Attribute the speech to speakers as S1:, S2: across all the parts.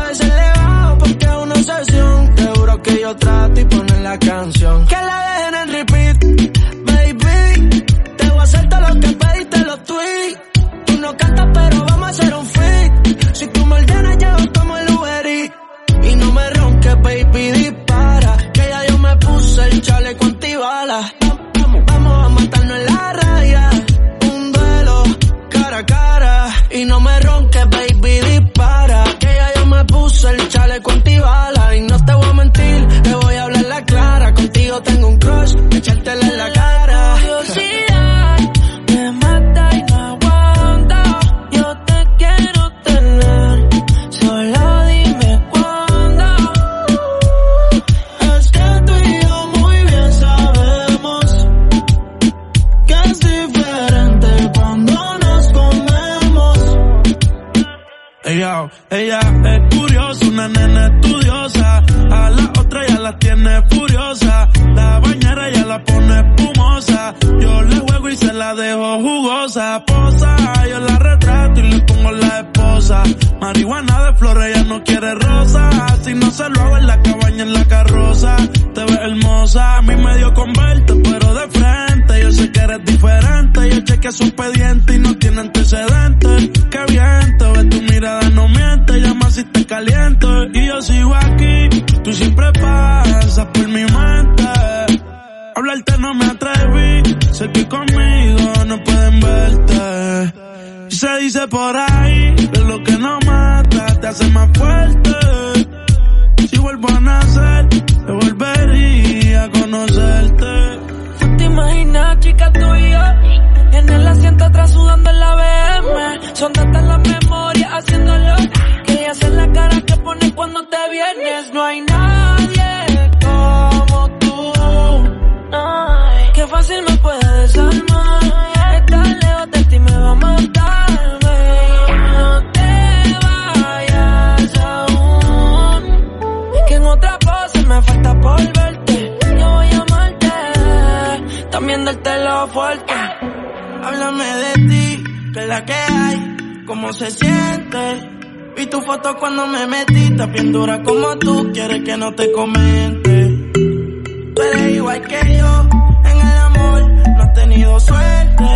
S1: veces le bajo porque es una obsesión. Te juro que yo trato y poner la canción. Que la dejen en repeat, baby. Te voy a hacer todo lo que pediste los tweets. Tú no cantas pero vamos a hacer un feat. Si tú me ordenas yo tomo el Uber Eats. Y no me ronques, baby, dispara. Que ya yo me puse el chaleco antibalas. Vamos a matarnos en la raya. Un duelo cara a cara. Y no me ronques, baby, dispara. Que ya yo me puse el chaleco antibalas. Y no te voy a mentir, te voy a hablar la clara. Contigo tengo un crush, echártela en la cara.
S2: Curiosidad me mata y no aguanta. Yo te quiero tener, solo dime cuándo. Es que tú y yo muy bien sabemos que es diferente cuando nos comemos.
S3: Ella es curiosa, una nena estudiosa. A la otra ya la tiene furiosa. La bañera ya la pone espumosa. Yo le juego y se la dejo jugosa. Posa, yo la retrato y le pongo la esposa. Marihuana de flores, ella no quiere rosa. Si no se lo hago en la cabaña, en la carroza. Te ves hermosa, a mí me dio con verte, pero de frente. Yo sé que eres diferente. Yo chequeé su expediente y no tiene antecedentes. Qué bien, te ves tu mirada, no miente. Llama si te caliento y yo sigo aquí. Tú siempre pasas por mi mente. Hablarte no me atreví. Sé que conmigo no pueden verte. Y se dice por ahí que lo que no mata te hace más fuerte. Si vuelvo a nacer, te volvería a conocerte.
S2: ¿Tú te imaginas, chica, tú y yo en el asiento atrás sudando en la BM? Son tantas las memorias haciéndolo que ella hace la cara que pone cuando te vienes. No hay nadie como tú. Ay, qué fácil me puede desarmar. Estar lejos de ti me va a matar, baby. No te vayas aún. Es que en otra pose me falta por verte. Yo voy a amarte, también dártelo fuerte.
S1: Háblame de ti, que es la que hay, cómo se siente. Vi tu foto cuando me metiste, bien dura como tú, quieres que no te comente. Tú eres igual que yo, en el amor no has tenido suerte,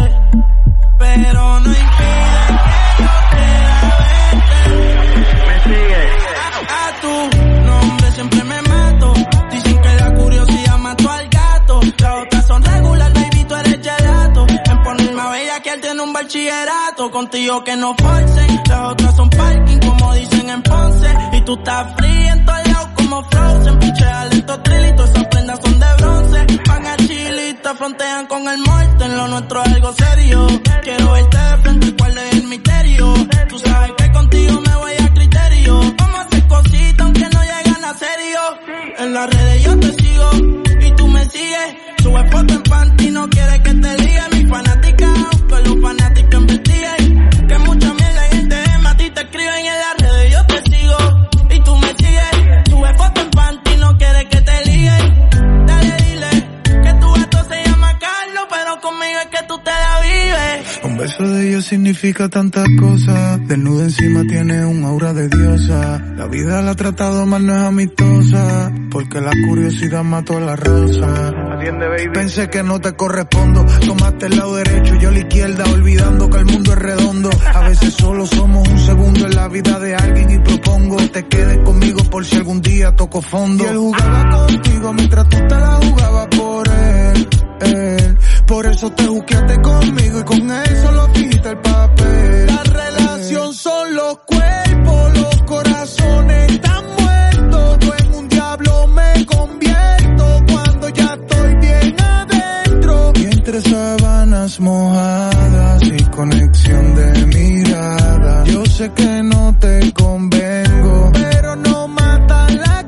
S1: pero no impide que yo quiera verte. Me sigue. A tu nombre siempre me mato, dicen que la curiosidad mató al gato. Las otras son regular, baby, tú eres gelato. En ponerme a bellaquearte en un bachillerato, contigo que no forcen. Las otras son parking, como dicen en Ponce. Y tú estás fría en todos lados como Frozen. Pichea lento trilito, esas prendas son de bronce. Van a chilita, frontean con el muerto. En lo nuestro es algo serio. Quiero verte de frente, cuál es el misterio. Tú sabes que contigo me voy a criterio. Vamos a hacer cositas aunque no llegan a serio. En las redes yo te sigo y tú me sigues. Sube foto en panty, no quieres que te ligue. Mi fanática, aunque los fanáticos investiguen. Que mucha mierda hay gente de a ti te escriben en las redes, yo te sigo y tú me sigues. Sube foto en panty, no quieres que te liguen. Dale, dile que tu gato se llama Carlos, pero conmigo es que tú te la vives.
S4: Un beso de ella significa tantas cosas. Desnuda encima tiene un aura de diosa. La vida la ha tratado mal, no es amistosa, porque la curiosidad mató a la rosa. Atiende, baby. Pensé que no te correspondo. Tomaste el lado derecho, yo la izquierda, olvidando que el mundo es redondo. A veces solo somos un segundo en la vida de alguien y propongo te quedes conmigo por si algún día toco fondo. Y él jugaba contigo mientras tú te la jugabas por él. Por eso te juqueaste conmigo y con él solo quita el papel. La relación son los cuerpos, los corazones están muertos. Yo en un diablo me convierto cuando ya estoy bien adentro. Y entre sábanas mojadas y conexión de mirada, yo sé que no te convengo, pero no mata la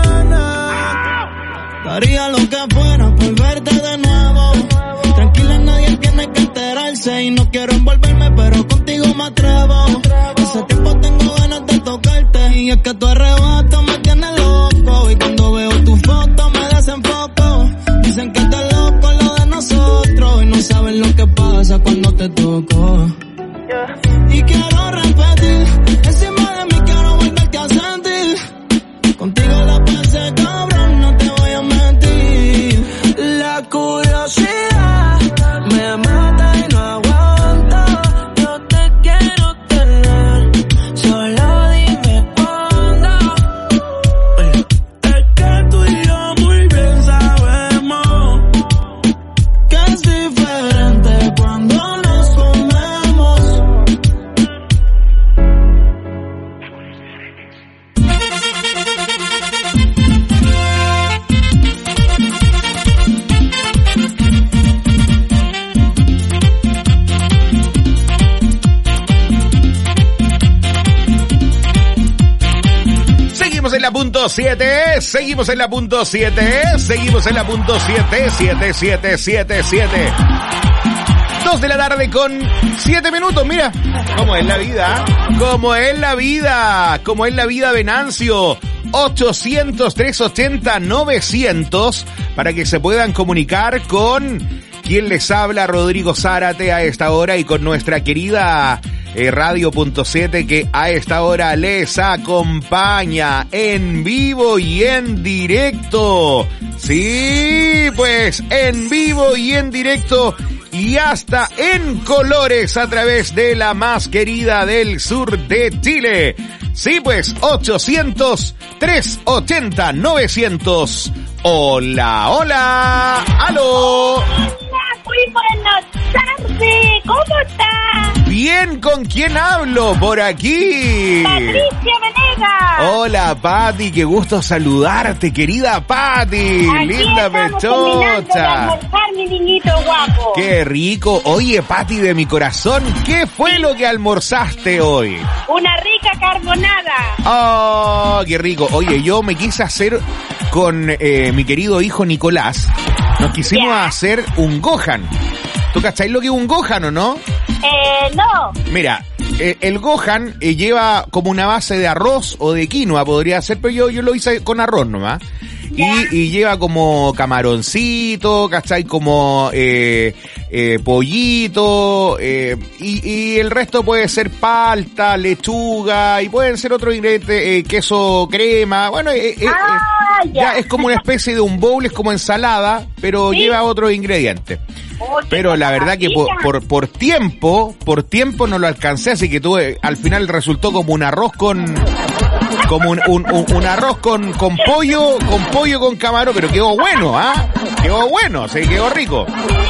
S4: gana.
S2: Daría lo que fuera por verte de nuevo. Tranquila, nadie tiene que enterarse. Y no quiero envolverme, pero contigo me atrevo. Hace tiempo tengo ganas de tocarte. Y es que tu arrebato me tiene loco. Y cuando veo tu foto me desenfoco. Dicen que estás loco lo de nosotros. Y no saben lo que pasa cuando te toco. Y quiero repetir, encima de mí quiero volverte a sentir.
S5: Seguimos en la punto 7, seguimos en la punto 7, seguimos en la punto 7, 7, 7, 7, 7. 2 de la tarde con 7 minutos, mira, cómo es la vida, cómo es la vida, cómo es la vida, Venancio. 800-380-900 para que se puedan comunicar con quien les habla, Rodrigo Zárate, a esta hora, y con nuestra querida Radio.7 que a esta hora les acompaña en vivo y en directo. Sí, pues en vivo y en directo y hasta en colores a través de la más querida del sur de Chile. Sí, pues 800-380-900. Hola, hola, aló.
S6: Hola, muy buenas tardes, ¿cómo estás?
S5: Bien, ¿con quién hablo? Por aquí.
S6: Patricia Venegas.
S5: Hola, Pati, qué gusto saludarte, querida Pati.
S6: Aquí
S5: Linda pechocha.
S6: Almorzar, mi niñito guapo.
S5: Qué rico. Oye, Pati de mi corazón, ¿qué fue lo que almorzaste hoy?
S6: Una rica carbonada.
S5: Oh, qué rico. Oye, yo me quise hacer con mi querido hijo Nicolás. Nos quisimos hacer un Gohan. ¿Tú cacháis lo que es un Gohan o no?
S6: No.
S5: Mira, el Gohan lleva como una base de arroz o de quinoa, podría ser, pero yo lo hice con arroz nomás. Y lleva como camaroncito, ¿cachai? Como pollito, y el resto puede ser palta, lechuga, y pueden ser otros ingredientes, queso crema, bueno, ya es como una especie de un bowl, es como ensalada, pero lleva otros ingredientes. Pero la verdad que por tiempo no lo alcancé, así que tuve, al final resultó como un arroz con un arroz con pollo con camarón, pero quedó bueno, quedó bueno, sí, quedó rico.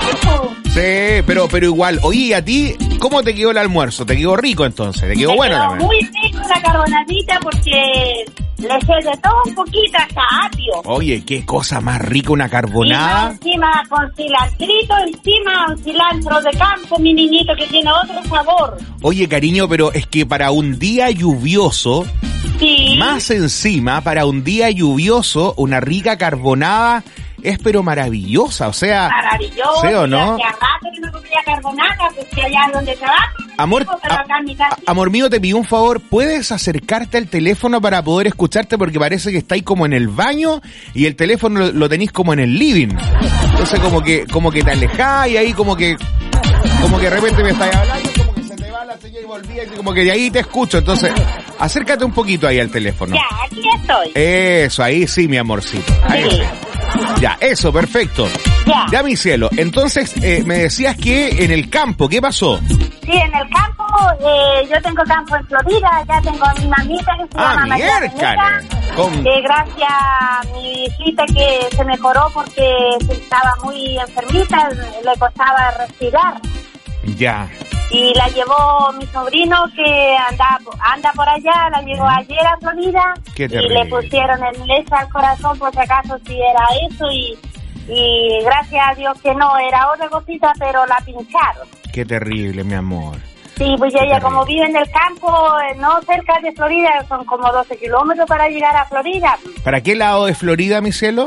S5: Sí, pero igual, oye, ¿a ti cómo te quedó el almuerzo? ¿Te quedó rico entonces? ¿Te quedó bueno también?
S6: Muy rico la carbonadita porque le eché de todo un poquito hasta apio.
S5: Oye, qué cosa más rica una carbonada.
S6: Y encima con cilantrito, encima un cilantro de campo, mi niñito, que tiene otro sabor.
S5: Oye, cariño, pero es que para un día lluvioso,
S6: sí,
S5: más encima, para un día lluvioso, una rica carbonada es pero maravillosa, o sea,
S6: maravilloso,
S5: ¿sí o no?
S6: Hace rato que no comía carbonada, pues que allá donde trabajo.
S5: Amor, amor mío, te pido un favor, ¿puedes acercarte al teléfono para poder escucharte? Porque parece que estáis como en el baño y el teléfono lo tenéis como en el living. Entonces como que te alejás y ahí como que de repente me estáis hablando, como que se te va la señal y volvía y como que de ahí te escucho. Entonces, acércate un poquito ahí al teléfono.
S6: Ya, aquí estoy.
S5: Eso, ahí sí, mi amorcito. Ahí sí. Ya, eso, perfecto. Ya, mi cielo. Entonces, me decías que en el campo, ¿qué pasó?
S6: Sí, en el campo, yo tengo campo en Florida, ya tengo a mi mamita que se llama María Venegas, gracias a mi hijita que se mejoró porque estaba muy enfermita, le costaba respirar.
S5: Ya.
S6: Y la llevó mi sobrino que anda por allá, la llevó ayer a Florida.
S5: Qué
S6: y
S5: terrible.
S6: le pusieron el leche al corazón por si acaso si era eso y gracias a Dios que no, era otra cosita, pero la pincharon.
S5: Qué terrible, mi amor.
S6: Sí, pues ella como vive en el campo, no cerca de Florida, son como 12 kilómetros para llegar a Florida.
S5: ¿Para qué lado de Florida, mi cielo?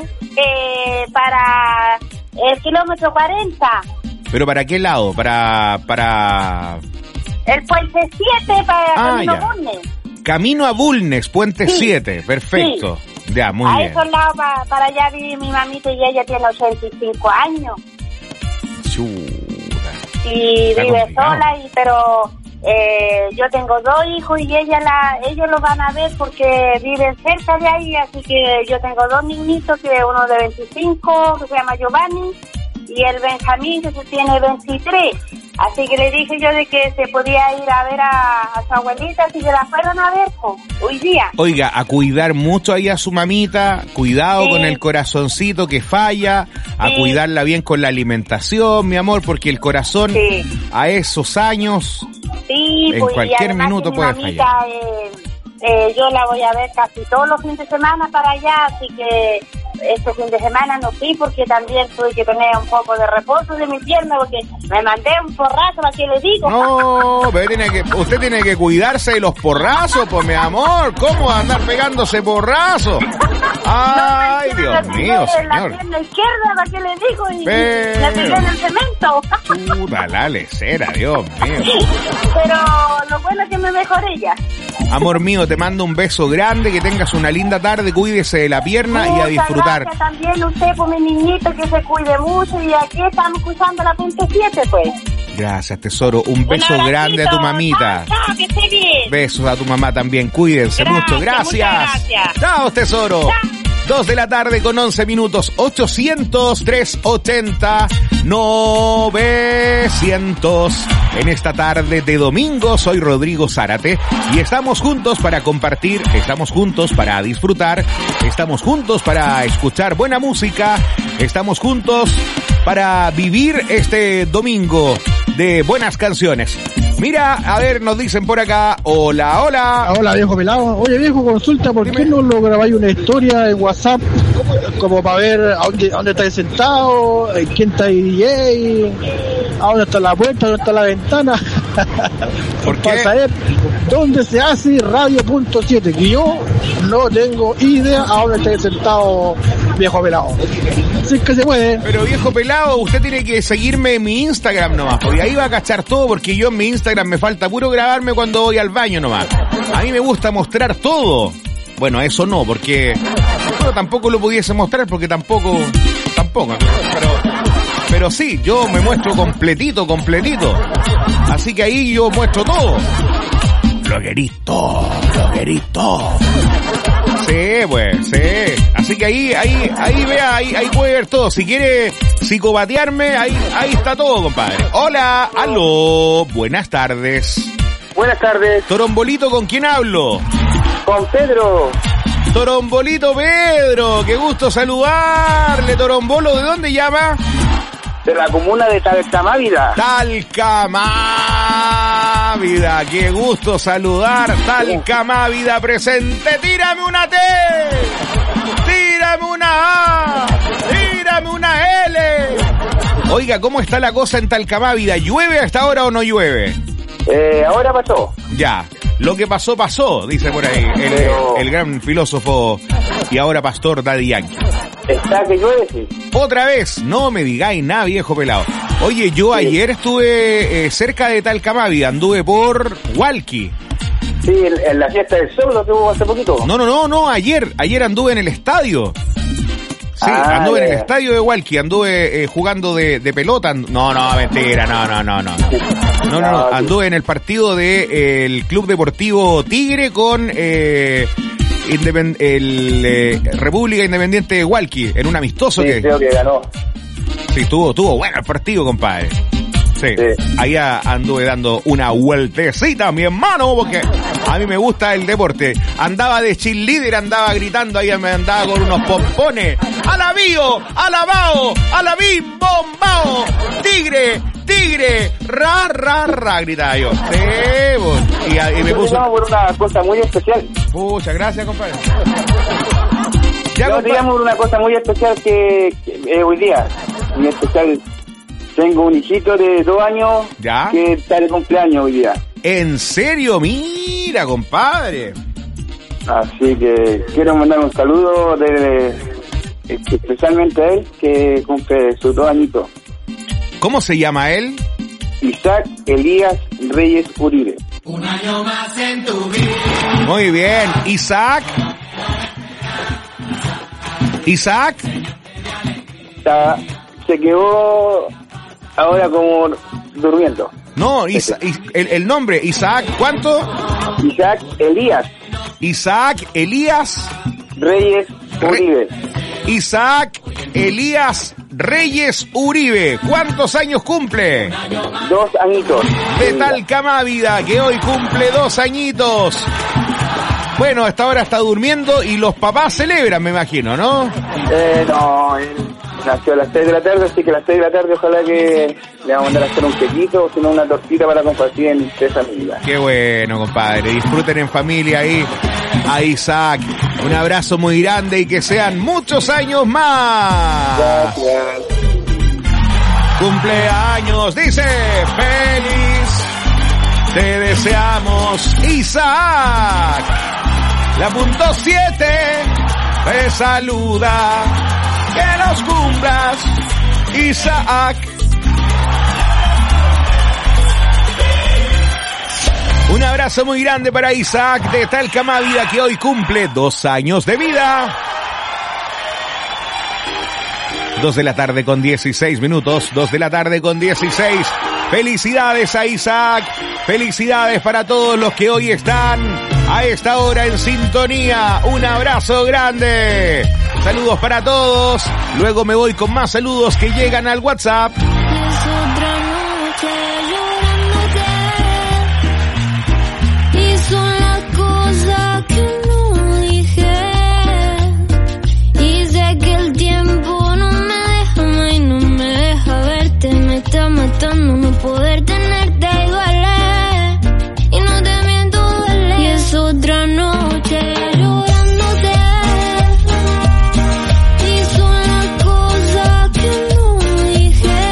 S6: Para el kilómetro 40.
S5: ¿Pero para qué lado? Para...
S6: El puente 7 para Camino a Bulnes.
S5: Camino a Bulnes, puente 7, perfecto. Sí. Ya, muy bien.
S6: A esos lados para allá vive mi mamita y ella tiene 85 años.
S5: Chuta.
S6: Y está vive complicado. Sola, pero yo tengo 2 hijos y ellos lo van a ver porque viven cerca de ahí, así que yo tengo 2 niñitos, que uno de 25, que se llama Giovanni, y el Benjamín, que se tiene 23. Así que le dije yo de que se podía ir a ver a su abuelita si se la fueron a ver hoy día.
S5: Oiga, a cuidar mucho ahí a su mamita, cuidado con el corazoncito que falla, a cuidarla bien con la alimentación, mi amor, porque el corazón a esos años en
S6: pues,
S5: cualquier minuto puede
S6: mamita,
S5: fallar.
S6: Yo la voy a ver casi todos los fines de semana para allá, así que este fin de semana no fui porque también tuve que tener un poco de reposo de mi pierna porque me mandé un porrazo, ¿para qué le digo?
S5: No, pero usted tiene que cuidarse de los porrazos, pues mi amor. ¿Cómo andar pegándose porrazos? Ay,
S6: no,
S5: Dios mío, señor.
S6: La pierna izquierda, ¿para qué le digo? Y la tiré en el cemento.
S5: Chuta, la lecera, Dios mío.
S6: Pero lo bueno es que me mejoré ya.
S5: Amor mío, te mando un beso grande, que tengas una linda tarde, cuídese de la pierna y a disfrutar.
S6: Gracias también usted por mi niñito, que se cuide mucho, y aquí estamos escuchando la punta 7, pues.
S5: Gracias, tesoro, un beso grande a tu mamita.
S6: Chao, que esté bien.
S5: Besos a tu mamá también, cuídense mucho, gracias. Chao, tesoro. Chao. 2 de la tarde con 11 minutos, 800-380-900. En esta tarde de domingo, soy Rodrigo Zárate y estamos juntos para compartir, estamos juntos para disfrutar, estamos juntos para escuchar buena música, estamos juntos para vivir este domingo de buenas canciones. Mira, a ver, nos dicen por acá, hola, hola.
S7: Hola, viejo pelado. Oye, viejo, consulta, ¿por qué no lo grabáis una historia en WhatsApp como para ver a dónde estáis sentado, quién está DJ, a dónde está la puerta, dónde está la ventana?
S5: ¿Por qué?
S7: Para saber dónde se hace Radio.7, que yo no tengo idea a dónde estáis sentado, viejo pelado. Si es que se puede.
S5: Pero viejo pelado, usted tiene que seguirme en mi Instagram nomás, porque ahí va a cachar todo, porque yo en mi Instagram me falta puro grabarme cuando voy al baño nomás. A mí me gusta mostrar todo. Bueno, eso no, porque bueno, tampoco lo pudiese mostrar, porque tampoco, pero sí, yo me muestro completito. Así que ahí yo muestro todo. Lo querís todo. Sí, pues, sí. Así que ahí vea, ahí puede ver todo. Si quiere psicopatearme, ahí está todo, compadre. Hola, aló, buenas tardes.
S8: Buenas tardes.
S5: Torombolito, ¿con quién hablo?
S8: Con Pedro.
S5: Torombolito Pedro, qué gusto saludarle, Torombolo. ¿De dónde llama?
S8: De la comuna de Talcamávida.
S5: Talcamávida, qué gusto saludar. Talcamávida presente. Tírame una T, tírame una A, tírame una L. Oiga, ¿cómo está la cosa en Talcamávida? ¿Llueve hasta ahora o no llueve?
S8: Ahora pasó.
S5: Ya. Lo que pasó, dice por ahí el gran filósofo y ahora pastor Daddy Yankee.
S8: Está que llueve, sí.
S5: Otra vez, no me digáis nada, viejo pelado. Oye, yo ayer estuve cerca de Talcamávida, anduve por Hualqui.
S8: Sí, en la fiesta del sol, lo que hubo hace poquito.
S5: No, ayer anduve en el estadio. Sí, anduve en el estadio de Hualqui, anduve jugando de pelota. No, mentira, no, anduve en el partido de el Club Deportivo Tigre con República Independiente de Hualqui, en un amistoso
S8: sí, creo que ganó.
S5: Sí, estuvo bueno el partido, compadre. Sí, allá anduve dando una vueltecita, mi hermano, porque a mí me gusta el deporte. Andaba de cheerleader, andaba gritando, ahí me andaba con unos pompones. ¡Alabío! ¡Alabao! ¡Alabim! ¡Bombao! ¡Tigre! ¡Ra! Gritaba yo. Sí, y me puso...
S8: por una cosa muy especial.
S5: Muchas gracias, compadre.
S8: Yo te llamo por una cosa muy especial que hoy día. Muy especial. Tengo un hijito de 2 años.
S5: ¿Ya?
S8: Que está de cumpleaños hoy día.
S5: ¿En serio? Mira, compadre.
S8: Así que quiero mandar un saludo especialmente a él, que cumple sus 2 añitos.
S5: ¿Cómo se llama él?
S8: Isaac Elías Reyes Uribe.
S1: Un año más en tu vida.
S5: Muy bien, Isaac.
S8: Se quedó ahora como durmiendo.
S5: No, el nombre, Isaac, ¿cuánto? Isaac Elías
S8: Reyes Uribe.
S5: Isaac Elías Reyes Uribe. ¿Cuántos años cumple?
S8: 2 añitos.
S5: De Talcamávida, que hoy cumple 2 añitos. Bueno, hasta ahora está durmiendo y los papás celebran, me imagino, ¿no?
S8: No, él nació a las 6 de la tarde, así que a las 6 de la tarde ojalá que le vamos a mandar a hacer un quequito o si no una tortita para compartir entre familia.
S5: Qué bueno, compadre. Disfruten en familia ahí a Isaac. Un abrazo muy grande y que sean muchos años más.
S8: Gracias.
S5: Cumpleaños, dice, feliz, te deseamos, Isaac. La punto 7 te saluda, que los cumplas, Isaac. Un abrazo muy grande para Isaac de Talcamávida, que hoy cumple 2 años de vida. 2 de la tarde con 16 minutos, 2 de la tarde con 16. Felicidades a Isaac, felicidades para todos los que hoy están a esta hora en sintonía. Un abrazo grande. Saludos para todos. Luego me voy con más saludos que llegan al WhatsApp.
S9: No poder tenerte igual y no te miento, duele. Y es otra noche llorándote y son las cosas que no dije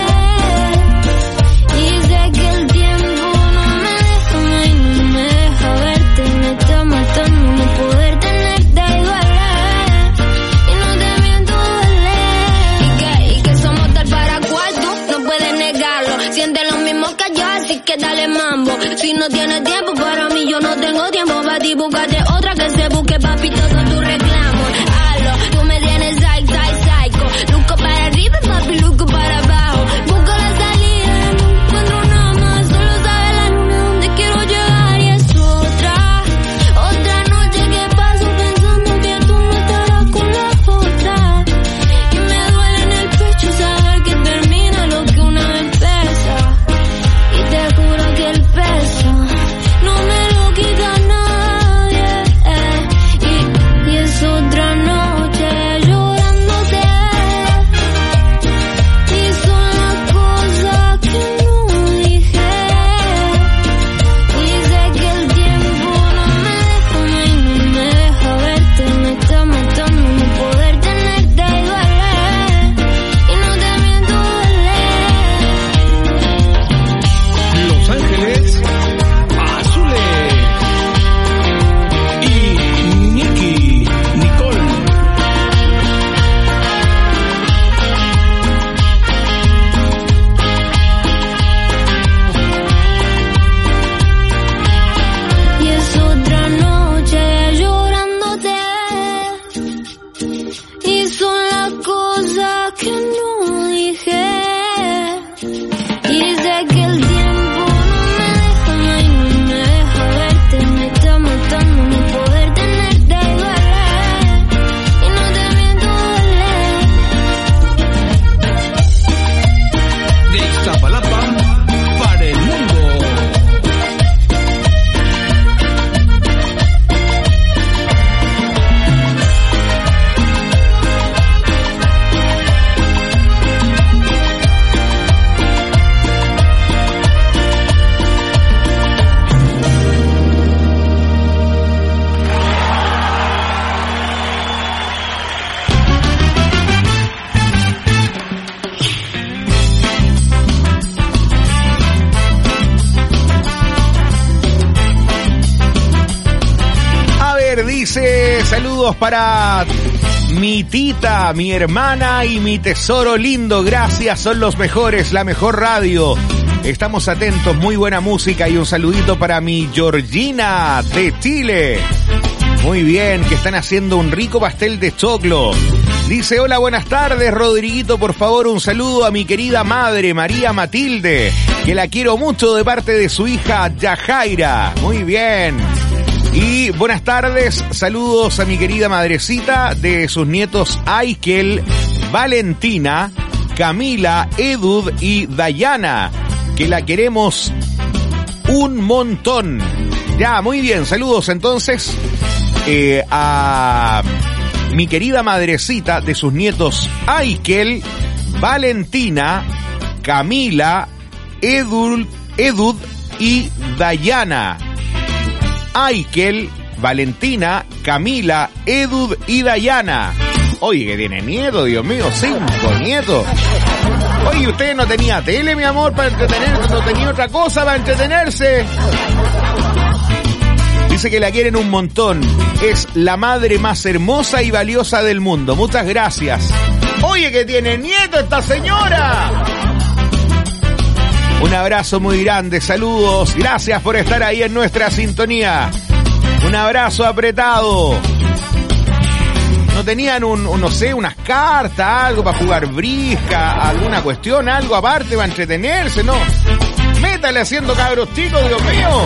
S9: y sé que el tiempo no me deja y no me deja verte. Me está matando no poder tenerte igual y no te miento, duele. Y que somos tal para cual tú no puedes negarlo. Siente lo mismo que yo, así que dale mambo. Si no tienes tiempo para mí, yo no tengo tiempo para ti. Búscate otra que se busque, papi, todo tu reclamo. Hazlo, tú me tienes psycho. Luco para arriba, papi, luco para abajo. Busco la salida, no encuentro nada más. Solo sabe la luna donde quiero llegar. Y es otra noche que paso pensando que tú no estarás con la otra. Y me duele en el pecho saber que termina lo que una vez pesa. Y te juro que el peso no me lo quita nadie. Y es otra noche llorándote y son las cosas que no dije y sé que el tiempo no me deja y no me deja verte. Me está matando no poder tenerte igual y no te miento, duele.
S10: Los Ángeles Azules y Nicky Nicole.
S9: Y es otra noche llorándote y son las cosas que no dije y sé que el tiempo no me deja y no me deja verte. Me está matando no poder tenerte igual y no te miento, duele.
S10: De Iztapalapa para el mundo.
S5: A ver, dice, saludos para mi tita, mi hermana y mi tesoro lindo. Gracias, son los mejores, la mejor radio. Estamos atentos, muy buena música y un saludito para mi Georgina de Chile. Muy bien, que están haciendo un rico pastel de choclo. Dice, hola, buenas tardes, Rodriguito, por favor, un saludo a mi querida madre, María Matilde, que la quiero mucho de parte de su hija Yajaira. Muy bien. Y buenas tardes, saludos a mi querida madrecita de sus nietos Aikel, Valentina, Camila, Edud y Dayana, que la queremos un montón. Ya, muy bien, saludos entonces a mi querida madrecita de sus nietos Aikel, Valentina, Camila, Edud y Dayana. Aikel, Valentina, Camila, Edud y Dayana. Oye, que tiene nietos, Dios mío, 5 nietos. Oye, ¿usted no tenía tele, mi amor, para entretenerse? ¿No tenía otra cosa para entretenerse? Dice que la quieren un montón. Es la madre más hermosa y valiosa del mundo. Muchas gracias. Oye, que tiene nieto esta señora. Un abrazo muy grande, saludos. Gracias por estar ahí en nuestra sintonía. Un abrazo apretado. ¿No tenían no sé, unas cartas, algo para jugar brisca, alguna cuestión, algo aparte para entretenerse? No. Métale haciendo cabros chicos, Dios mío.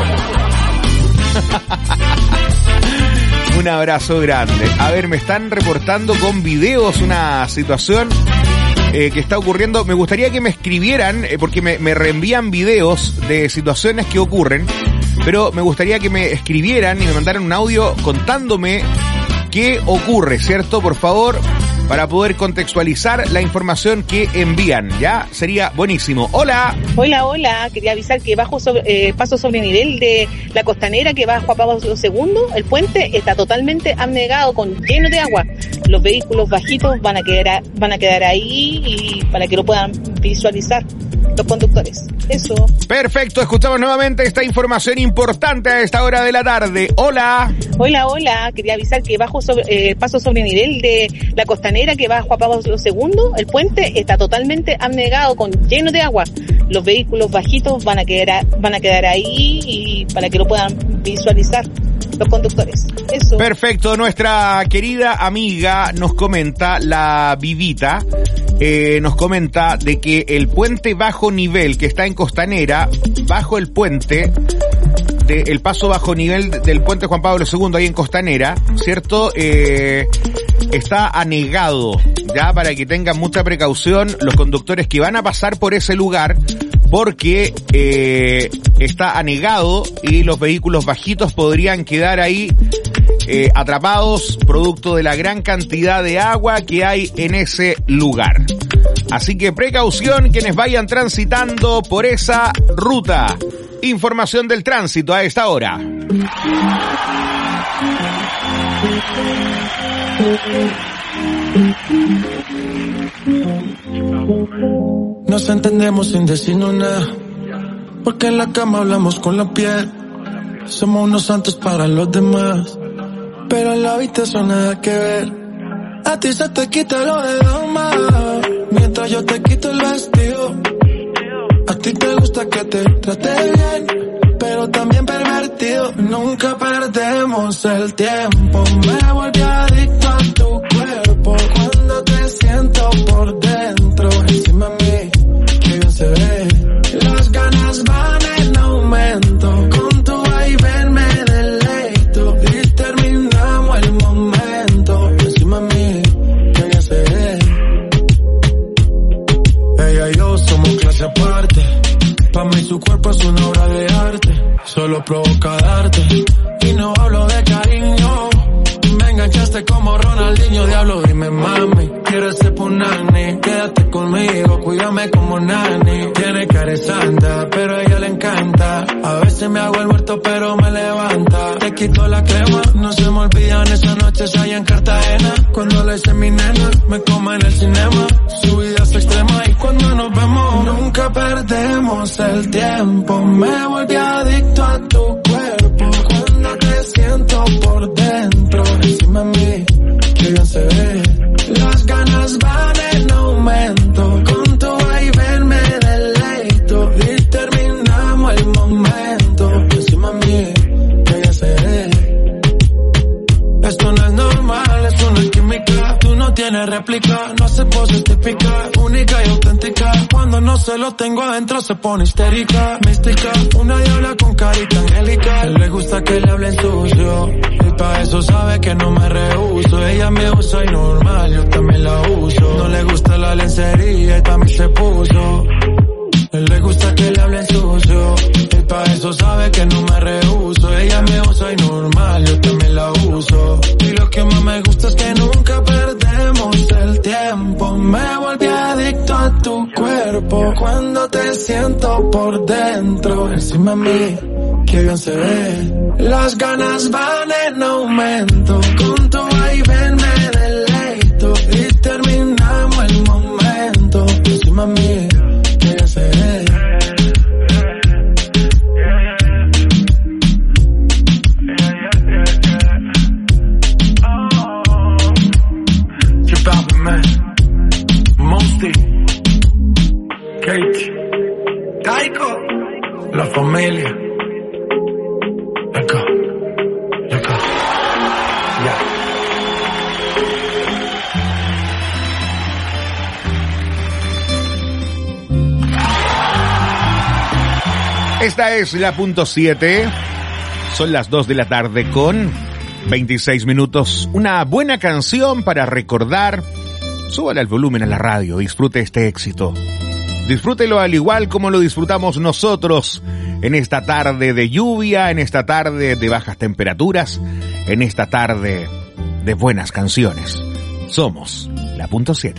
S5: Un abrazo grande. A ver, me están reportando con videos una situación que está ocurriendo. Me gustaría que me escribieran, porque me reenvían videos de situaciones que ocurren, pero me gustaría que me escribieran y me mandaran un audio contándome qué ocurre, ¿cierto? Por favor, para poder contextualizar la información que envían, ¿ya? Sería buenísimo. ¡Hola!
S11: Hola. Quería avisar que paso sobre nivel de la costanera que va a Juan Pablo II, el puente está totalmente anegado, lleno de agua. Los vehículos bajitos van a quedar ahí y para que lo puedan visualizar los conductores. Eso.
S5: Perfecto, escuchamos nuevamente esta información importante a esta hora de la tarde. ¡Hola!
S11: Hola. Quería avisar que paso sobre nivel de la costanera que va a Juan Pablo II, el puente está totalmente anegado, lleno de agua. Los vehículos bajitos van a quedar ahí y para que lo puedan visualizar los conductores. Eso.
S5: Perfecto, nuestra querida amiga nos comenta, la Vivita, nos comenta de que el puente bajo nivel que está en Costanera, bajo el puente, el paso bajo nivel del puente Juan Pablo II ahí en Costanera, ¿cierto? Está anegado, ya, para que tengan mucha precaución los conductores que van a pasar por ese lugar, porque está anegado y los vehículos bajitos podrían quedar ahí atrapados producto de la gran cantidad de agua que hay en ese lugar. Así que precaución quienes vayan transitando por esa ruta. Información del tránsito a esta hora.
S12: Nos entendemos sin decirnos nada, porque en la cama hablamos con la piel. Somos unos santos para los demás, pero en la habitación nada que ver. A ti se te quita lo de dama, mientras yo te quito el vestido. A ti te gusta que te trate bien, pero también pervertido. Nunca perdemos el tiempo. Me volví adicto a tu cuerpo cuando te siento por dentro. Encima de mí, que bien se ve. Las ganas van en aumento. Con tu vaivén me deleito y terminamos el momento. Encima de mí, que bien se ve. Ella y yo somos clase aparte. Pa' mí su cuerpo es una obra de arte. Solo provoca darte y no hablo de cariño. Me enganchaste como Ronaldinho, diablo, dime mami, ¿quieres ser punani? Quédate conmigo, cuídame como nani. Tiene cara de santa, pero a ella le encanta. A veces me hago el muerto, pero me levanta. Te quito la crema, no se me olvidan esas noches allá en Cartagena. Cuando le hice mi nena, me como en el cinema. Su vida es extrema y cuando nos vemos, nunca perdemos el tiempo. Me volví adicto a tu cuerpo cuando te siento por dentro. Encima de mí, que bien se ve. Las ganas van en aumento. Con tu vaivén me deleito y terminamos el momento. Encima de mí, que bien se ve. Esto no es normal, esto no es química. Tú no tienes réplica, no hace poses típicas. Única y auténtica. Cuando no se lo tengo adentro se pone histérica. Mística, una diabla con carita angélica. A él le gusta que le hablen sucio y pa' eso sabe que no me rehuso. Ella me usa y normal, yo también la uso. No le gusta la lencería y pa' mí se puso. A él le gusta que le hablen sucio y pa' eso sabe que no me rehuso. Ella me usa y normal, yo también la uso. Y lo que más me gusta es que nunca perdemos el tiempo. Me volví adicto a tu cuerpo cuando te siento por dentro. Encima de mí, que qué bien se ve. Las ganas van en aumento, con tu vaivén me deleito y terminamos el momento. Y sí, mami, qué bien se ve. Mosty, Kate, Taiko, la familia. Acá, acá, ya.
S5: Esta es la punto 7. Son las 2 de la tarde con 26 minutos. Una buena canción para recordar. Súbale el volumen a la radio, disfrute este éxito. Disfrútelo al igual como lo disfrutamos nosotros en esta tarde de lluvia, en esta tarde de bajas temperaturas, en esta tarde de buenas canciones. Somos la punto 7.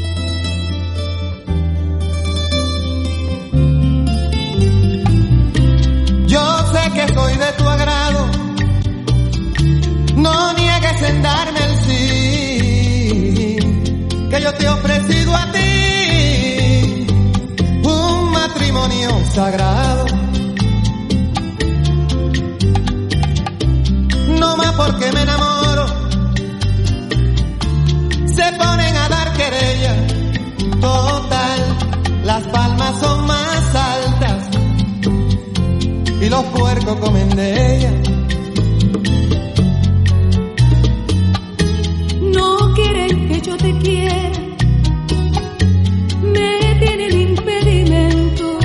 S13: Yo sé que soy de tu agrado, no niegues en darme el sí, que yo te he ofrecido a ti un matrimonio sagrado. No más porque me enamoro, se ponen a dar querella. Total, las palmas son más altas y los puercos comen de ella.
S14: No quieren que yo te quiera, me tienen impedimento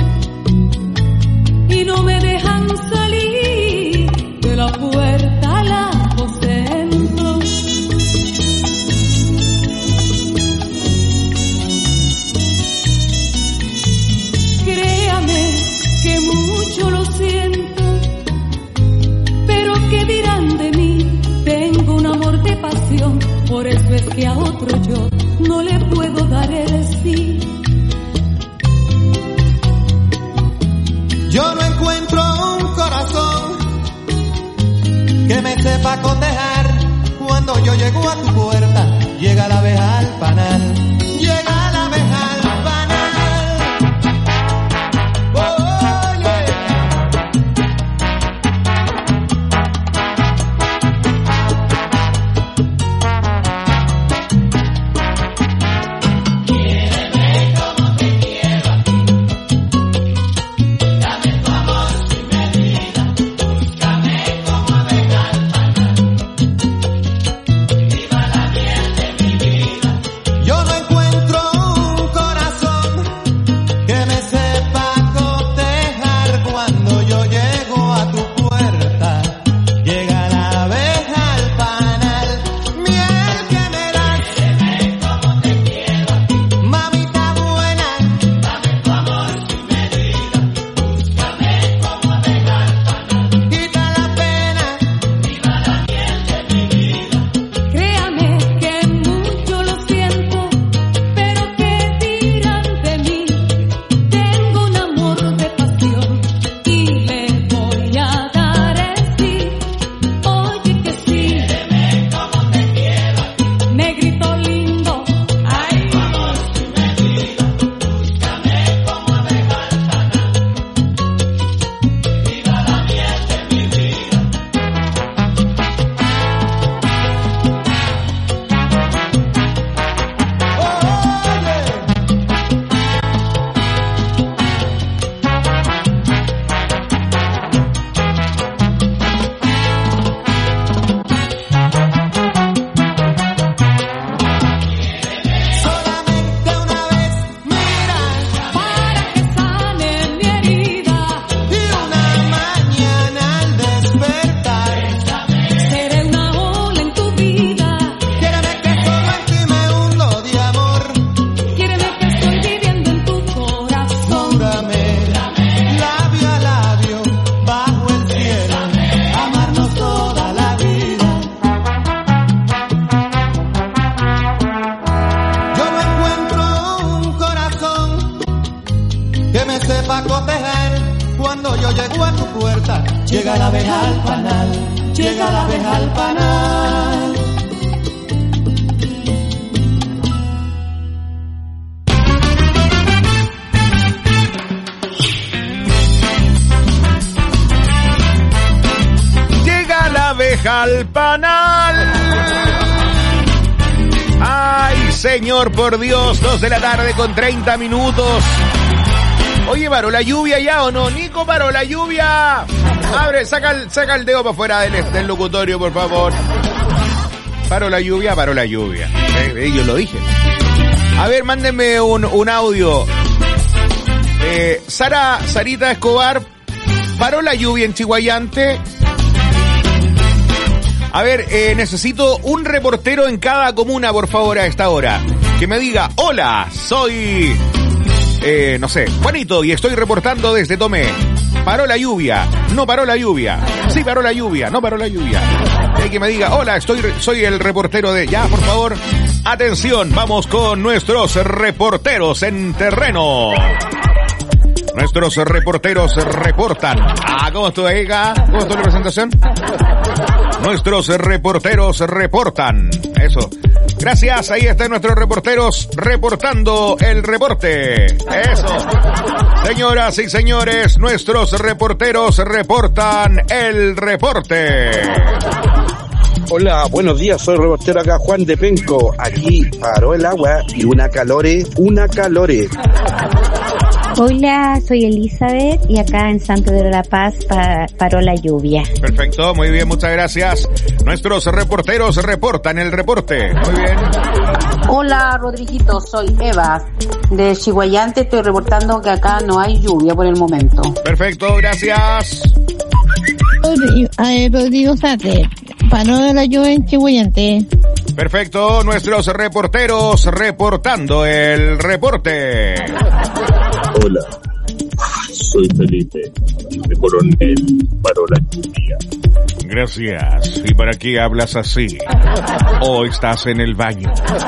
S14: y no me dejan salir de la puerta al aposento. Créame que mucho lo siento, pero ¿qué dirán de mí? Tengo un amor de pasión, por eso es que a otro yo no le puedo dar el sí.
S13: Yo no encuentro un corazón que me sepa cotejar. Cuando yo llego a tu puerta, llega la abeja al panal. Llega la abeja al panal. Oye.
S15: Quiéreme como te quiero a ti. Dame tu amor sin medida. Búscame como abeja al panal. Viva la miel de mi vida.
S13: Yo no encuentro un corazón que me sepa cotejar. Cuando yo llego a tu puerta, llega la abeja al panal. Miel que me das,
S15: Quiéreme como te quiero a ti.
S13: mamita buena.
S15: Dame tu amor sin medida. Búscame como abeja al panal.
S13: Quita la pena.
S15: Viva la miel de mi vida.
S14: Créame que mucho lo siento, pero ¿qué dirán de mí? Tengo un amor de pasión y le voy a dar el sí. Oye que sí,
S15: Quiéreme como te quiero a ti.
S14: negrito lindo. Ay,
S15: Tu amor sin medida. Búscame como abeja al panal. Viva la miel de mi vida.
S13: Solamente una vez, mira,
S14: para que sane mi herida,
S13: y una mañana al despertar,
S14: seré una ola en tu vida.
S13: quiéreme que solo en ti me hundo de amor.
S14: Quiéreme que estoy viviendo en tu corazón.
S13: Júrame, labio a labio, bajo el cielo, amarnos toda la vida. Yo no encuentro un corazón que me sepa cotejar. Cuando yo llego a tu puerta, llega la abeja al panal, llega la abeja al panal.
S5: Llega la abeja al panal. Ay, señor, por Dios, 2 de la tarde con 30 minutos. Oye, ¿paró la lluvia ya o no? Nico, ¿paró la lluvia? Abre, saca el dedo para afuera del locutorio, por favor. ¿Paró la lluvia? Paró la lluvia. Yo lo dije. A ver, mándenme un audio. Sarita Escobar, ¿paró la lluvia en Chihuayante? A ver, necesito un reportero en cada comuna, por favor, a esta hora. Que me diga, hola, soy... no sé, Juanito, y estoy reportando desde Tomé. ¿Paró la lluvia? ¿No paró la lluvia? Sí, paró la lluvia, no paró la lluvia. Que me diga, hola, soy el reportero de... Ya, por favor, atención, vamos con nuestros reporteros en terreno. Nuestros reporteros reportan. ¿Cómo estuvo ahí, ¿Cómo estuvo la presentación? Nuestros reporteros reportan. Eso. Gracias, ahí están nuestros reporteros reportando el reporte. Eso. Señoras y señores, nuestros reporteros reportan el reporte.
S16: Hola, buenos días, soy reportero acá, Juan de Penco. Aquí paró el agua y una calore.
S17: Hola, soy Elizabeth y acá en San Pedro de la Paz paró la lluvia.
S5: Perfecto, muy bien, muchas gracias. Nuestros reporteros reportan el reporte. Muy bien.
S18: Hola, Rodriguito, soy Eva de Chihuayante. Estoy reportando que acá no hay lluvia por el momento.
S5: Perfecto, gracias.
S19: Rodrigo Sate, paró la lluvia en Chihuayante.
S5: Perfecto, nuestros reporteros reportando el reporte.
S20: Hola, soy Felipe, de Coronel, paró la lluvia.
S5: Gracias. ¿Y para qué hablas así? ¿O estás en el baño?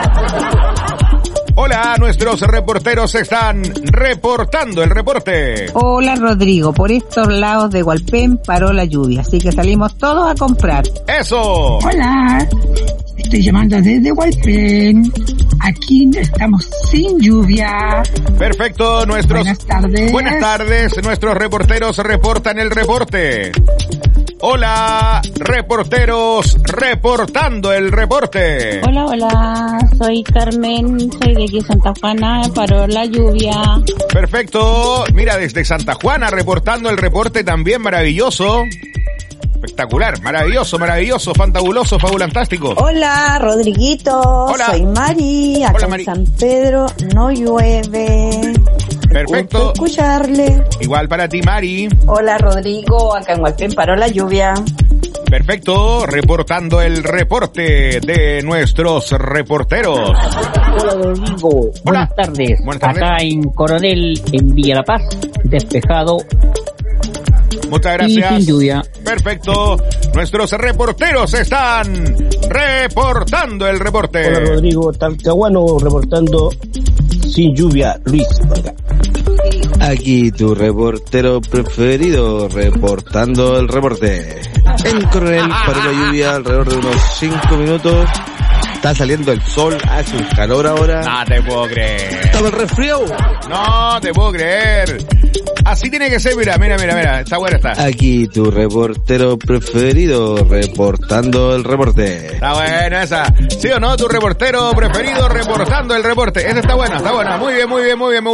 S5: Hola, nuestros reporteros están reportando el reporte.
S21: Hola, Rodrigo, por estos lados de Hualpén paró la lluvia, así que salimos todos a comprar.
S5: ¡Eso!
S22: Hola, estoy llamando desde Hualpén. Aquí estamos sin lluvia.
S5: Perfecto,
S22: Buenas tardes.
S5: Buenas tardes, nuestros reporteros reportan el reporte. Hola, reporteros reportando el reporte.
S23: Hola, soy Carmen, soy de aquí Santa Juana, paró la lluvia.
S5: Perfecto, mira, desde Santa Juana reportando el reporte también, maravilloso. Espectacular, maravilloso, fantabuloso, fabulantástico.
S24: Hola, Rodriguito.
S5: Hola.
S24: Soy Mari. Acá
S5: Hola, Mari.
S24: en San Pedro no llueve.
S5: Perfecto.
S24: Gusto escucharle.
S5: Igual para ti, Mari.
S24: Hola, Rodrigo. Acá en Hualpén paró la lluvia.
S5: Perfecto, reportando el reporte de nuestros reporteros.
S25: Hola, Rodrigo. Buenas tardes.
S5: Buenas tardes.
S25: Acá en Coronel, en Villa La Paz, despejado.
S5: Muchas gracias.
S25: Y sin lluvia.
S5: Perfecto. Nuestros reporteros están reportando el reporte.
S26: Hola, Rodrigo. Talcahuano reportando sin lluvia. Luis, acá.
S16: Aquí tu reportero preferido reportando el reporte. En Coronel paró la lluvia alrededor de unos 5 minutos. Está saliendo el sol, hace un calor ahora.
S5: No te puedo creer.
S16: Estaba el resfriado.
S5: No te puedo creer. Así tiene que ser, mira. Está buena está.
S16: Aquí tu reportero preferido reportando el reporte.
S5: Está buena esa. ¿Sí o no? Tu reportero preferido reportando el reporte. Esa está buena. Muy bien. Me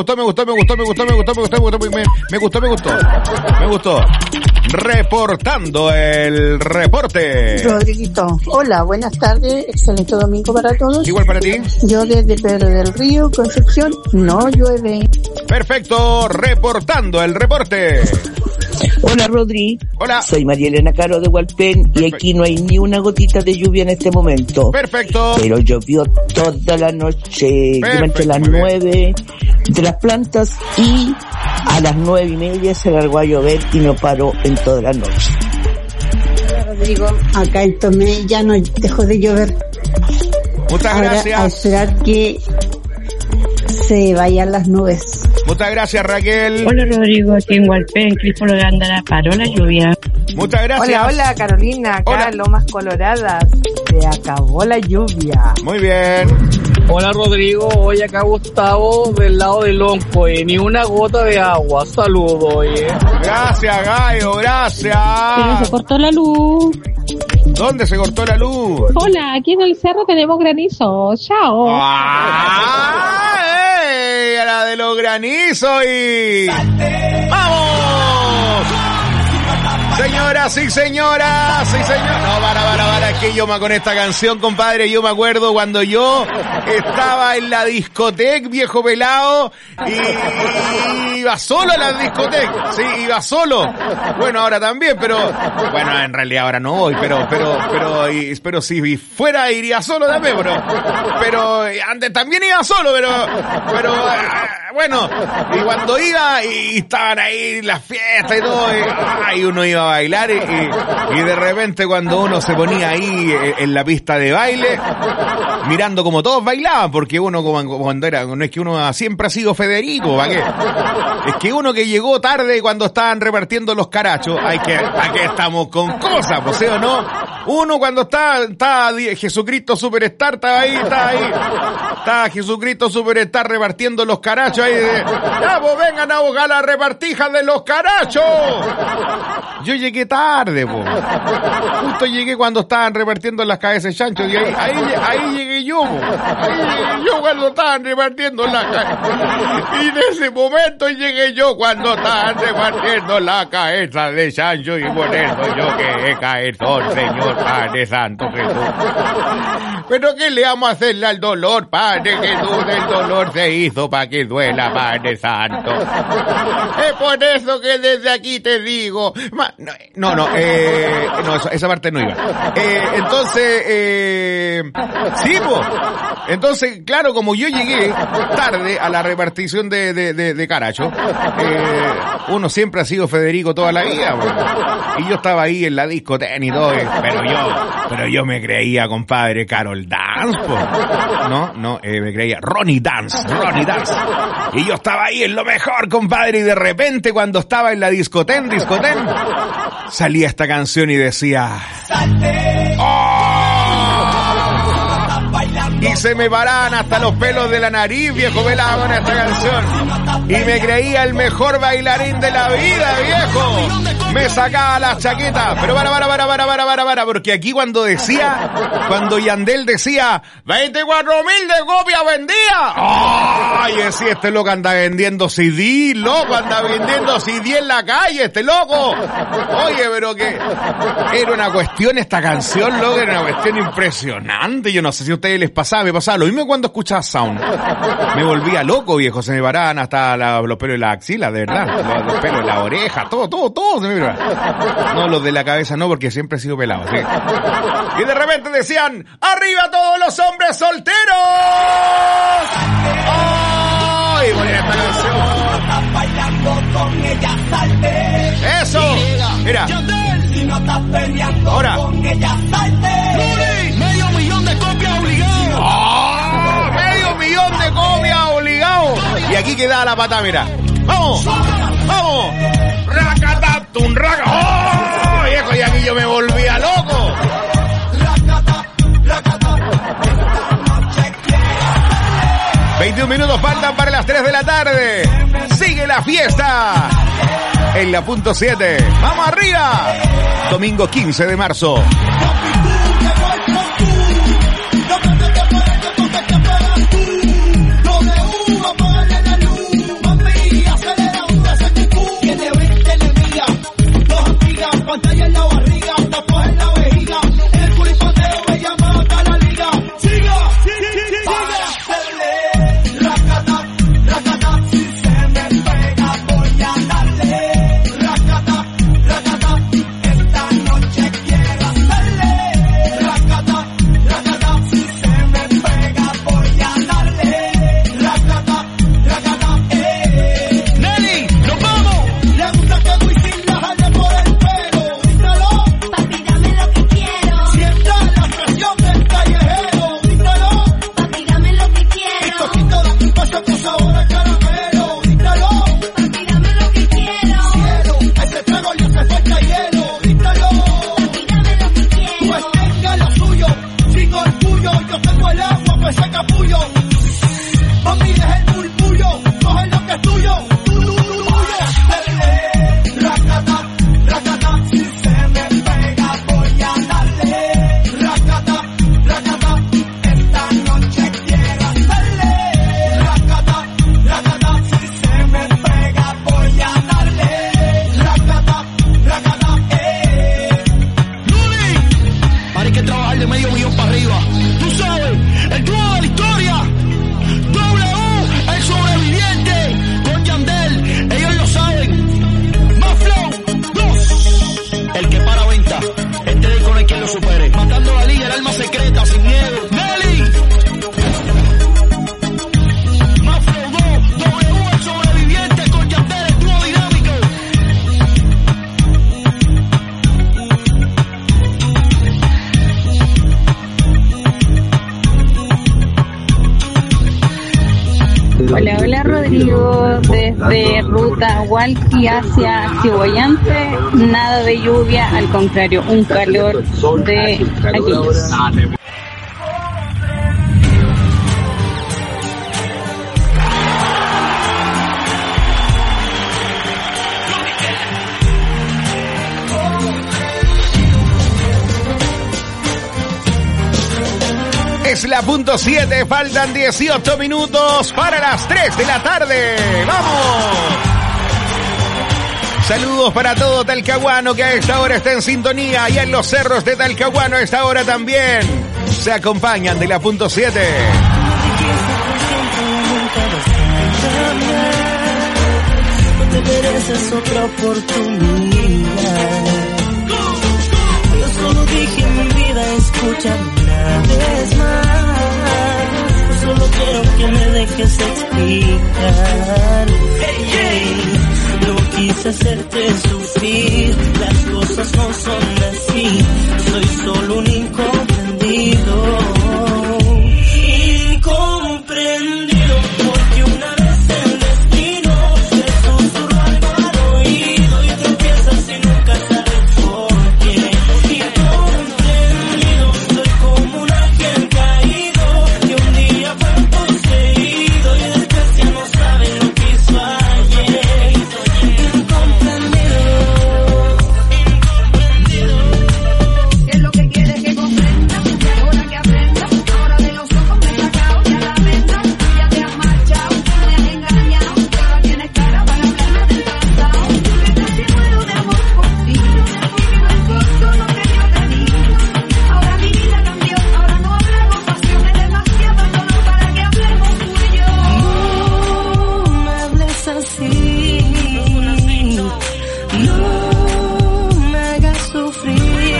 S5: gustó. Reportando el reporte.
S24: Rodriguito. Hola, buenas tardes. Excelente domingo para todos.
S5: Igual para ti.
S24: Yo desde Pedro del Río, Concepción, no llueve.
S5: Perfecto. Reportando el reporte.
S27: Hola, Rodri.
S5: Hola.
S27: Soy María Elena Caro de Hualpén y aquí no hay ni una gotita de lluvia en este momento.
S5: Perfecto.
S27: Pero llovió toda la noche. Yo me entré a las 9 de las plantas y a las 9:30 se largó a llover y no paró en toda la noche.
S24: Hola, Rodrigo. Acá en Tomé ya no dejó de llover.
S5: Muchas
S24: Ahora,
S5: gracias.
S24: a esperar que se vayan las nubes.
S5: Muchas gracias, Raquel.
S23: Hola, Rodrigo, aquí en Hualpén, Cristóbal de Gándara, paró la lluvia.
S5: Muchas gracias.
S1: Hola, hola Carolina, acá
S5: Hola.
S1: en Lomas Coloradas. Se acabó la lluvia.
S5: Muy bien.
S2: Hola Rodrigo, hoy acá Gustavo del lado de Lonco, ni una gota de agua. Saludos, oye.
S5: Gracias, Gallo, gracias.
S23: Pero se cortó la luz.
S5: ¿Dónde se cortó la luz?
S23: Hola, aquí en el cerro tenemos granizo. Chao.
S5: ¡Ey! A la de los granizos y... ¡Vamos! Señoras y señoras, sí señor. No, para, es que yo con esta canción, compadre, yo me acuerdo cuando yo estaba en la discoteca, viejo pelado, y iba solo a la discoteca, sí, iba solo. Bueno, ahora también, pero, bueno, en realidad ahora no voy, pero si fuera iría solo también, pero antes también iba solo, pero, bueno, y cuando iba y estaban ahí las fiestas y todo, y uno iba a bailar y de repente cuando uno se ponía ahí en la pista de baile, mirando como todos bailaban, porque uno cuando era, no es que uno siempre ha sido Federico, ¿para qué? Es que uno que llegó tarde cuando estaban repartiendo los carachos, ¿para qué estamos con cosas, pues, ¿sí o no? Uno cuando estaba Jesucristo Superstar, estaba Jesucristo Superstar repartiendo los carachos ahí ya, pues vengan a buscar las repartijas de los carachos. Yo llegué tarde, po. Justo llegué cuando estaban repartiendo las cabezas de chancho y ahí llegué yo, po. Ahí llegué yo cuando estaban repartiendo las cabezas. Y en ese momento llegué yo cuando estaban repartiendo la cabeza de chancho y por eso yo quedé cabezón, Señor Padre Santo Jesús. Pero ¿qué le vamos a hacerle al dolor, Padre Jesús? El dolor se hizo para que duela, Padre Santo. Es por eso que desde aquí te digo... No, esa parte no iba. Sí, pues. Entonces, claro, como yo llegué tarde a la repartición de caracho, uno siempre ha sido Federico toda la vida, pues. Y yo estaba ahí en la discoteca y todo, pero yo me creía, compadre, Carol Dance, pues. No, me creía Ronnie Dance. Y yo estaba ahí en lo mejor, compadre, y de repente cuando estaba en la discoteca, salía esta canción y decía... Y se me paraban hasta los pelos de la nariz, viejo pelado, con esta canción. Y me creía el mejor bailarín de la vida, viejo. Me sacaba las chaquetas. Pero para, porque aquí cuando Yandel decía 24.000 de copias vendidas. Ay, decía, este loco anda vendiendo CD, en la calle, este loco. Oye, pero que era una cuestión esta canción, loco, era una cuestión impresionante. Yo no sé si a ustedes les pasaba, me pasaba lo mismo cuando escuchaba Sound. Me volvía loco, viejo, se me paraban hasta los pelos de la axila, de verdad. Los pelos de la oreja, todo se me paraba. No, los de la cabeza no, porque siempre he sido pelado, ¿sí? Y de repente decían, ¡arriba todos los hombres solteros! ¡Oh! Y ponía esta canción. ¡Eso! Mira. Ahora.
S15: ¡Medio millón de copias obligados!
S5: ¡Oh! ¡Medio millón de copias obligados! Y aquí queda la pata, mira. ¡Vamos! ¡Racatatum, raca! ¡Oh! Viejo, y aquí yo me volvía loco. 21 minutos faltan para las 3 de la tarde. Sigue la fiesta en la punto 7. ¡Vamos arriba! Domingo 15 de marzo.
S15: Pantalla en la barriga, tatuaje en la vejiga, el culipateo me llama a la liga. Siga, racata, si se me pega voy a darle. Racata, esta noche quiero hacerle.
S23: Hola, hola Rodrigo, desde ruta Hualqui hacia Chihuayante, nada de lluvia, al contrario, un calor de aquellos.
S5: Es la punto 7, faltan 18 minutos para las 3 de la tarde. ¡Vamos! Saludos para todo Talcahuano que a esta hora está en sintonía y en los cerros de Talcahuano a esta hora también. Se acompañan de la punto 7.
S3: No te mereces otra oportunidad. Yo solo dije en mi vida, escúchame una vez más. Yo solo quiero que me dejes explicar. No quise hacerte sufrir, las cosas no son así. Soy solo un incomprendido. Incomprendido, porque una vez el destino te susurró algo al oído y tropiezas y nunca sabes por qué. Incomprendido, soy como un ángel caído que un día fue poseído y después ya no sabe lo que hizo ayer. Incomprendido.
S14: ¿Qué es lo que quieres que comprenda? Y ahora que aprenda, ahora de los ojos me he sacado ya la venda. Tú ya te has marchado, me has engañado, y ahora tienes cara para hablarme del pasado. Que casi muero de amor por ti, y que no escucho lo que yo te digo. Ahora mi vida cambió, ahora no hablamos pasiones, demasiado dolor para que hablemos tú y yo.
S3: No me hables así, no me hagas sufrir.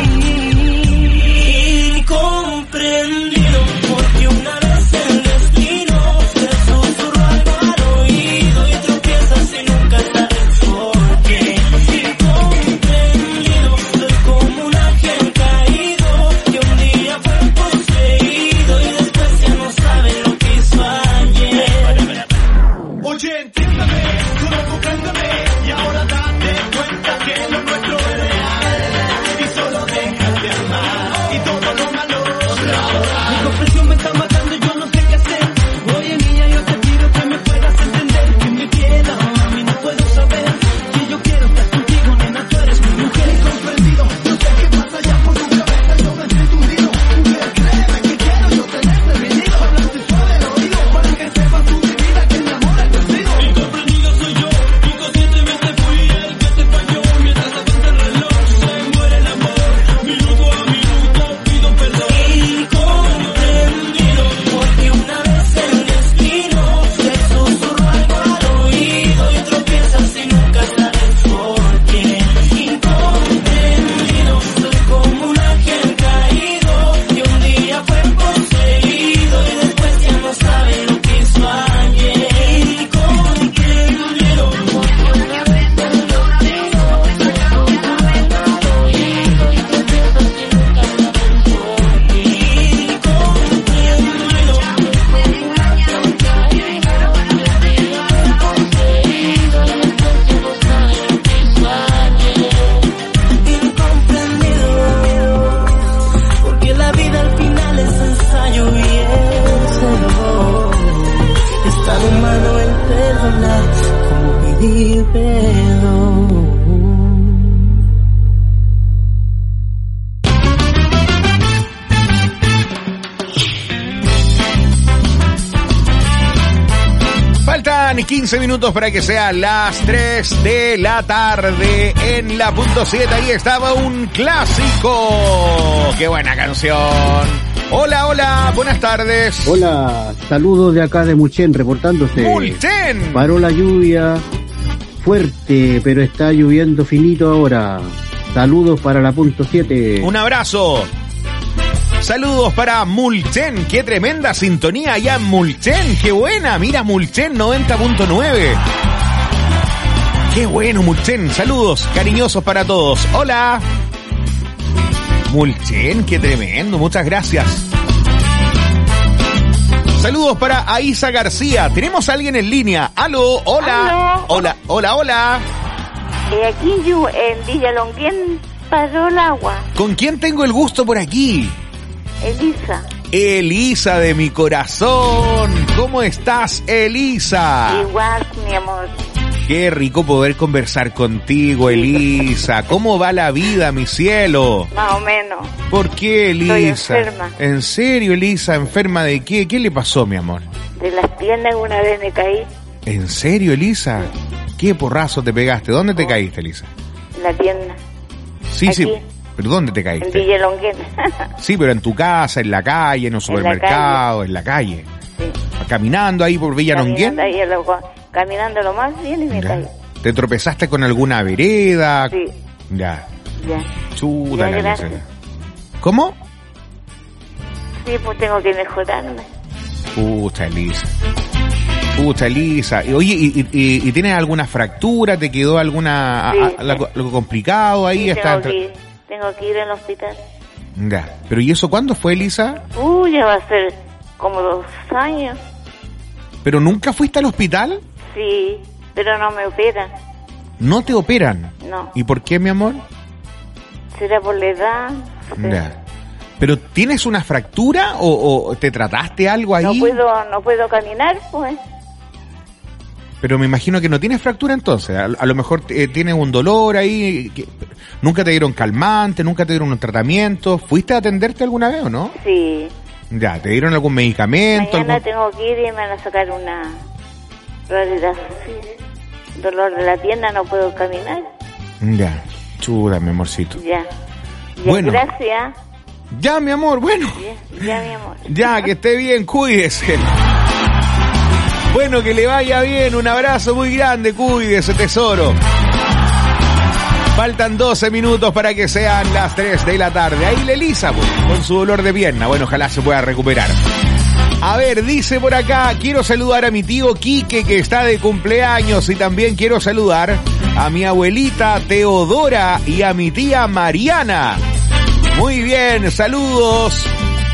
S3: Incomprendido, porque una vez el destino te susurró algo al oído y tropiezas y nunca sabes por qué. Incomprendido, soy como un ángel caído que un día fue poseído y después ya no sabe lo que hizo ayer.
S15: Oye, entiéndame, tú no compréndeme, y ahora date cuenta que lo nuestro es real, y solo déjate amar, y todo lo malo será ahora.
S3: Mi comprensión me está matando y yo no sé qué hacer. Oye niña, yo te pido que me puedas entender que me queda a mí no puedo saber que yo quiero estar contigo, nena, tú eres mi mujer.
S15: Incomprendido, no sé qué pasa ya por tu cabeza, yo me siento hundido. Mujer, créeme que quiero yo tenerte venido, hablarte suave al oído, para que sepas tú mi vida, que mi amor es vencido.
S3: Incomprendido soy yo, inconscientemente fui el que te falló. Mientras avanza el reloj, se muere el amor. Minuto a minuto pido perdón. Incomprendido, porque una vez el destino te susurró algo al oído y tropiezas y nunca sabes por qué. Incomprendido, soy como un ángel caído que un día fue poseído y después ya no sabe lo que hizo ayer. Incomprendido, ahora que aprendo, ahora de los ojos me he sacado ya la venda. Y tropiezas y nunca sabes por qué. Incomprendido, me has engañado, que ahora tienes cara para hablarme del pasado. Poseído y después ya no sabe lo que hizo ayer. Incomprendido, porque la vida al final es ensayo y es error. Es tan humano el perdonar como pedir perdón.
S5: Faltan 15 minutos para que sean las 3 de la tarde en la punto 7. Ahí estaba un clásico. ¡Qué buena canción! Hola, hola, buenas tardes.
S4: Hola, saludos de acá de Mulchen, reportándose.
S5: ¡Mulchen!
S4: Paró la lluvia fuerte, pero está lloviendo finito ahora. Saludos para la punto 7.
S5: Un abrazo. Saludos para Mulchen, qué tremenda sintonía allá en Mulchen, qué buena, mira Mulchen 90.9. Qué bueno Mulchen, saludos cariñosos para todos. Hola. Mulchen, qué tremendo, muchas gracias. Saludos para Aisa García. Tenemos a alguien en línea. Aló, hola.
S6: Aló.
S5: Hola, hola, hola.
S6: Aquí en Villa Longuén paró el agua.
S5: ¿Con quién tengo el gusto por aquí?
S6: Elisa.
S5: Elisa de mi corazón. ¿Cómo estás, Elisa?
S6: Igual, mi amor.
S5: Qué rico poder conversar contigo, Elisa. ¿Cómo va la vida, mi cielo?
S6: Más o menos.
S5: ¿Por qué, Elisa?
S6: Estoy enferma.
S5: ¿En serio, Elisa? ¿Enferma de qué? ¿Qué le pasó, mi amor?
S6: De las piernas una vez me caí.
S5: ¿En serio, Elisa? ¿Qué porrazo te pegaste? ¿Dónde te caíste, Elisa?
S6: En la pierna.
S5: Sí,
S6: Aquí.
S5: sí. ¿Pero dónde te
S6: En
S5: caíste?
S6: Villa Longuén.
S5: Sí, pero en tu casa, en la calle, en un supermercado, en la calle.
S6: Sí.
S5: Caminando ahí por Villa Longuén.
S6: Caminando lo más bien y me caí.
S5: ¿Te tropezaste con alguna vereda?
S6: Sí.
S5: Ya.
S6: Ya.
S5: Chuta,
S6: Ya,
S5: la
S6: gracias.
S5: Elisa. ¿Cómo?
S6: Sí, pues tengo que mejorarme.
S5: Pucha, Elisa. Pucha, Elisa. Y, oye, ¿y tienes alguna fractura? ¿Te quedó alguna
S6: Sí.
S5: algo complicado ahí?
S6: Sí,
S5: Está
S6: tengo que ir al hospital.
S5: Ya. ¿Pero y eso cuándo fue, Elisa?
S6: Ya va a ser como 2 años.
S5: ¿Pero nunca fuiste al hospital?
S6: Sí, pero no me operan.
S5: ¿No te operan?
S6: No.
S5: ¿Y por qué, mi amor?
S6: ¿Será por la edad?
S5: Ya. ¿Pero tienes una fractura o te trataste algo ahí?
S6: No puedo caminar, pues.
S5: Pero me imagino que no tienes fractura entonces. A lo mejor tienes un dolor ahí. ¿Nunca te dieron calmante? ¿Nunca te dieron un tratamiento? ¿Fuiste a atenderte alguna vez o no?
S6: Sí.
S5: Ya, ¿te dieron algún medicamento?
S6: Mañana tengo que ir y me van a sacar una radiografía. Dolor de la pierna, no puedo caminar.
S5: Ya, chuda, mi amorcito.
S6: Ya.
S5: Bueno.
S6: Gracias.
S5: Ya, mi amor, bueno.
S6: Ya, mi amor.
S5: Ya, que esté bien, cuídese. Bueno, que le vaya bien, un abrazo muy grande, cuídese, tesoro. Faltan 12 minutos para que sean las 3 de la tarde. Ahí la Elisa, pues, con su dolor de pierna. Bueno, ojalá se pueda recuperar. A ver, dice por acá, quiero saludar a mi tío Quique, que está de cumpleaños, y también quiero saludar a mi abuelita Teodora y a mi tía Mariana. Muy bien, saludos.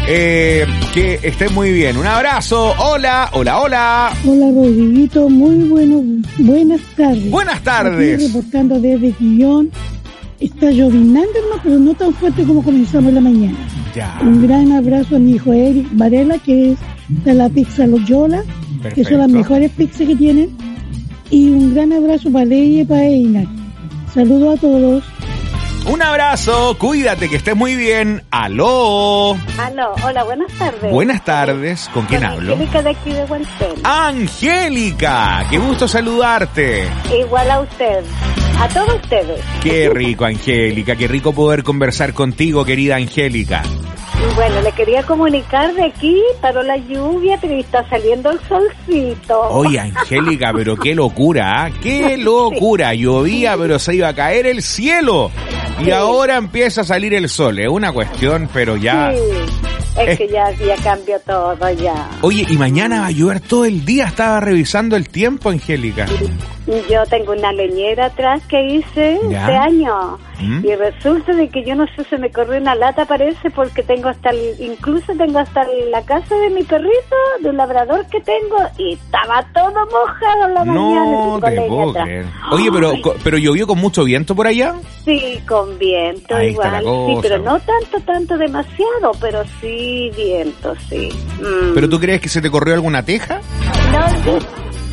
S5: Que estén muy bien. Un abrazo. Hola, hola, hola.
S7: Hola, Rodriguito. Muy buenas tardes.
S5: Buenas tardes.
S7: Aquí reportando desde Quillón. Está llovinando, hermano, pero no tan fuerte como comenzamos en la mañana.
S5: Ya.
S7: Un gran abrazo a mi hijo Eric Varela, que es de la pizza Los Yola, que son las mejores pizzas que tienen. Y un gran abrazo para Leia y para Eina. Saludos a todos.
S5: Un abrazo, cuídate, que estés muy bien. Aló.
S6: Aló, hola, buenas tardes.
S5: Buenas tardes, ¿con quién hablo?
S6: Angélica de aquí de Hualpén.
S5: Angélica, qué gusto saludarte.
S6: Igual a usted, a todos ustedes.
S5: Qué rico, Angélica, qué rico poder conversar contigo, querida Angélica.
S6: Y bueno, le quería comunicar de aquí, paró la lluvia, pero está saliendo el solcito.
S5: Oye, Angélica, pero qué locura, ¿eh? Qué locura. Llovía, pero se iba a caer el cielo. Y ahora empieza a salir el sol. Es una cuestión, pero ya...
S6: Sí, es que ya cambió todo ya.
S5: Oye, y mañana va a llover todo el día. Estaba revisando el tiempo, Angélica.
S6: Yo tengo una leñera atrás que hice
S5: ¿Ya?
S6: este año.
S5: ¿Mm?
S6: Y resulta de que yo no sé, se me corrió una lata, parece, porque tengo incluso tengo hasta la casa de mi perrito, de un labrador que tengo, y estaba todo mojado en la mañana.
S5: No te puedo creer. Oye, pero llovió con mucho viento por allá.
S6: Sí, con viento
S5: Ahí está la
S6: igual, sí,
S5: cosa.
S6: pero no tanto demasiado, pero sí viento, sí.
S5: ¿Pero tú crees que se te corrió alguna teja?
S6: No,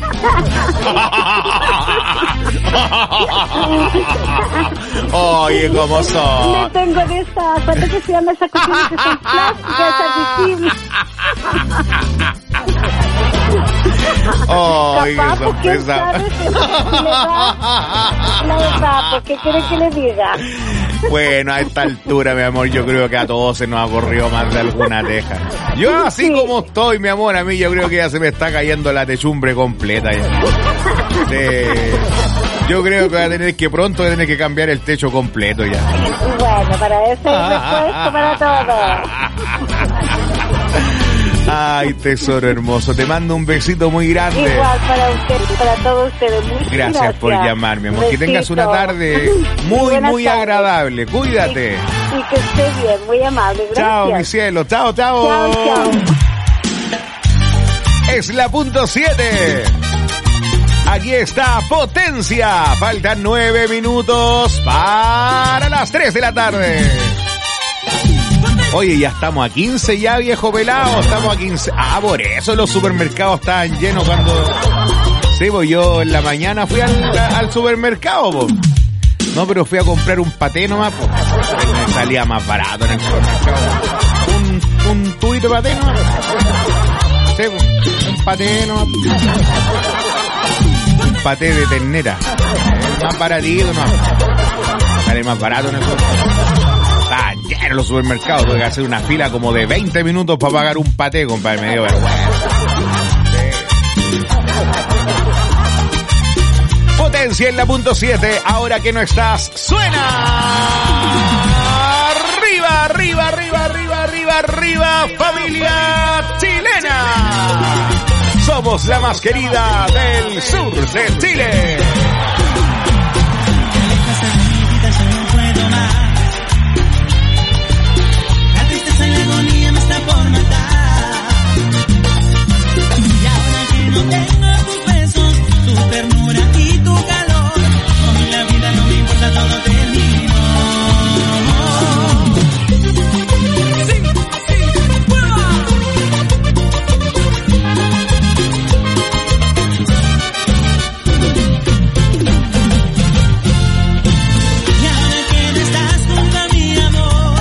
S5: Oye, ¿cómo son?
S6: me tengo de esa, ¿cuánto que se llama esa cuestión que son plásticas, esas visibles?
S5: Ay,
S6: Capaz,
S5: qué
S6: pues, ¿quién
S5: sorpresa.
S6: sabe si le da la verdad? Pues, ¿qué quiere que le diga?
S5: Bueno, a esta altura, mi amor, yo creo que a todos se nos ha corrido más de alguna teja. Yo así como estoy, mi amor, a mí yo creo que ya se me está cayendo la techumbre completa ya. Yo creo que voy a tener que pronto voy a tener que cambiar el techo completo ya.
S6: Bueno, para eso hay respuesta para todo.
S5: Ay, tesoro hermoso, te mando un besito muy grande.
S6: Igual para usted, para todos ustedes. Muchas
S5: Gracias por llamarme, amor. Que tengas una tarde muy
S6: Buenas
S5: agradable. Cuídate.
S6: Y que esté bien, muy amable. Gracias.
S5: Chao, mi cielo. Chao, chao.
S6: Chao, chao.
S5: es la punto 7. Aquí está Potencia. Faltan 9 minutos para las 3 de la tarde. Oye, ya estamos a 15 ya, viejo pelado. Estamos a 15. Ah, por eso los supermercados estaban llenos cuando... Sí, pues yo en la mañana fui al supermercado, pues. No, pero fui a comprar un paté nomás, pues. Me salía más barato en el supermercado. Un tubito de paté nomás. Sí, pues. Un paté nomás. Un paté de ternera. Más baratito nomás. Sale más barato en el supermercado. Estaban llenos los supermercados. Tuve que hacer una fila como de 20 minutos para pagar un paté, compadre. Me dio vergüenza. Potencia en la punto 7, ahora que no estás, suena. Arriba, arriba, arriba, arriba, arriba, arriba, familia chilena. Somos la más querida del sur de Chile.
S3: La tristeza y la agonía me está por matar. Y ahora que no tengo tus besos, tu ternura y tu calor, con la vida no me importa, todo terminó. Sí, ¡mueva! Y ahora que no estás junto a mi amor,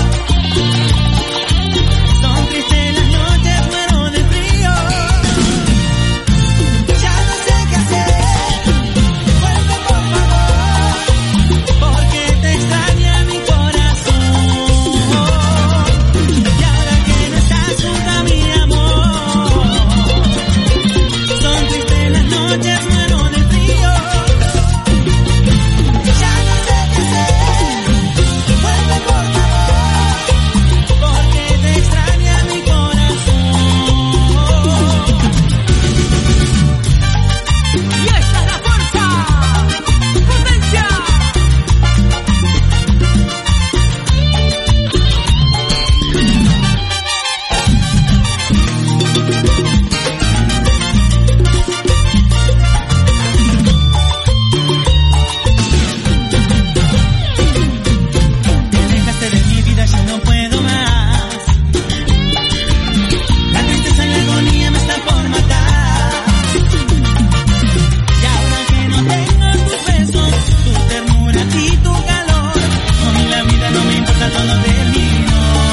S3: son tristes las noches, muero de frío. Ya no sé qué hacer, vuelve por favor, porque te extraña mi corazón. Y ahora que no estás junto a mi amor, son tristes las noches, muero de frío. Ya no sé qué hacer, vuelve por favor, porque te extraña mi corazón. Y esta es la fuerza, Potencia. Te alejaste de mi vida, ya no puedo más. La tristeza y la agonía me están por matar. Y ahora que no tengo tus besos, tu ternura y tu calor, con la vida no me importa, todo terminó.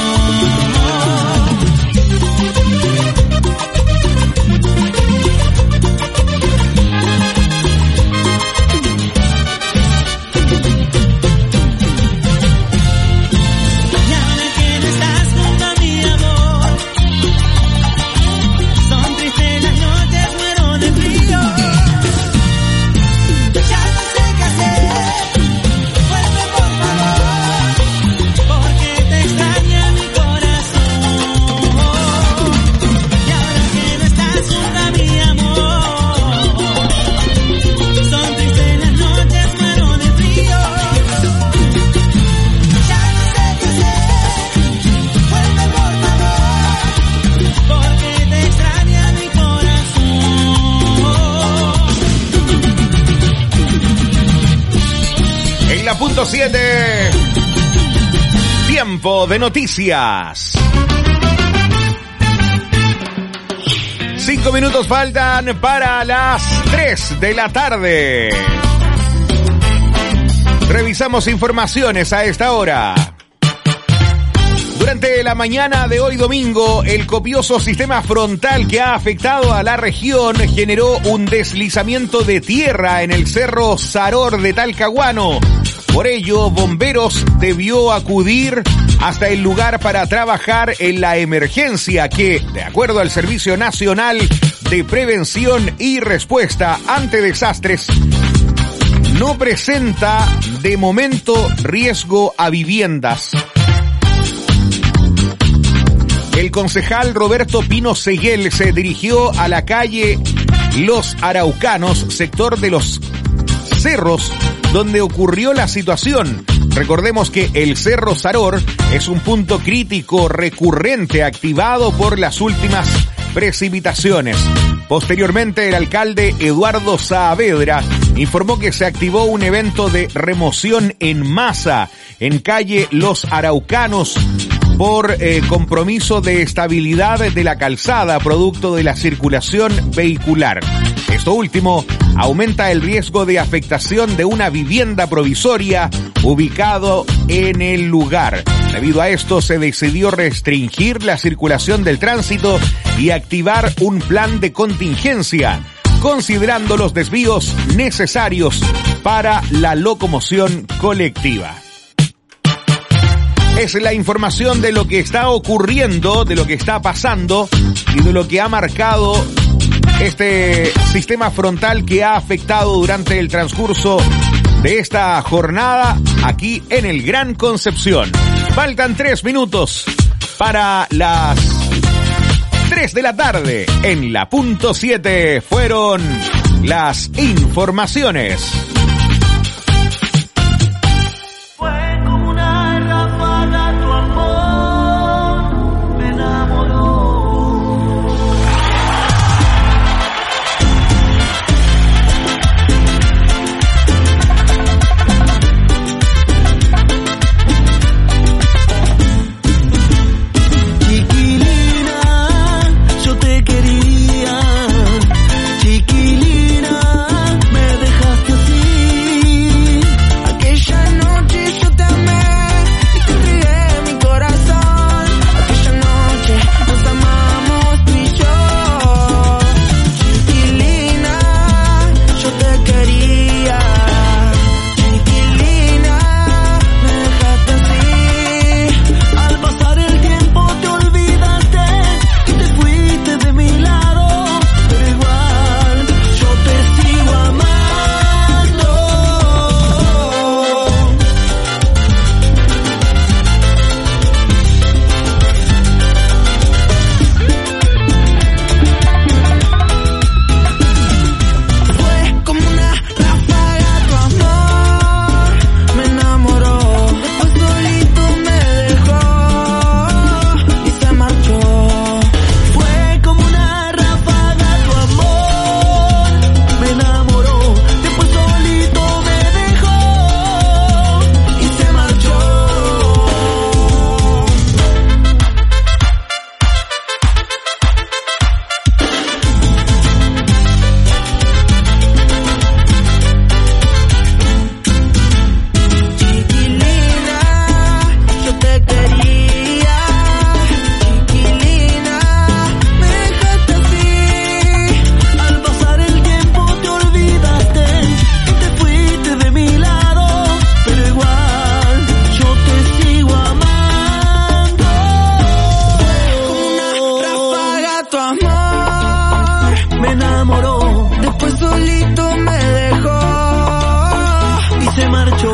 S3: Y ahora que no estás junto a mi amor, son tristes las noches, muero de frío. Ya no sé qué hacer, vuelve por favor, porque te extraña mi corazón. Y ahora que no estás junto a mi amor, son tristes las noches, muero de frío. Ya no sé qué hacer, vuelve por favor, porque te extraña mi corazón.
S5: En la punto 7, tiempo de noticias. 5 minutos faltan para las 3 de la tarde. Revisamos informaciones a esta hora. Durante la mañana de hoy domingo, el copioso sistema frontal que ha afectado a la región generó un deslizamiento de tierra en el Cerro Saror de Talcahuano. Por ello, bomberos debió acudir hasta el lugar para trabajar en la emergencia que, de acuerdo al Servicio Nacional de Prevención y Respuesta ante Desastres, no presenta de momento riesgo a viviendas. El concejal Roberto Pino Seguel se dirigió a la calle Los Araucanos, sector de Los Cerros, donde ocurrió la situación. Recordemos que el Cerro Saror es un punto crítico recurrente activado por las últimas precipitaciones. Posteriormente, el alcalde Eduardo Saavedra informó que se activó un evento de remoción en masa en calle Los Araucanos por compromiso de estabilidad de la calzada producto de la circulación vehicular. Esto último aumenta el riesgo de afectación de una vivienda provisoria ubicado en el lugar. Debido a esto, se decidió restringir la circulación del tránsito y activar un plan de contingencia, considerando los desvíos necesarios para la locomoción colectiva. Es la información de lo que está ocurriendo, de lo que está pasando y de lo que ha marcado este sistema frontal que ha afectado durante el transcurso de esta jornada aquí en el Gran Concepción. Faltan 3 minutos para las 3 de la tarde. En la punto 7 fueron las informaciones.
S3: Me enamoró.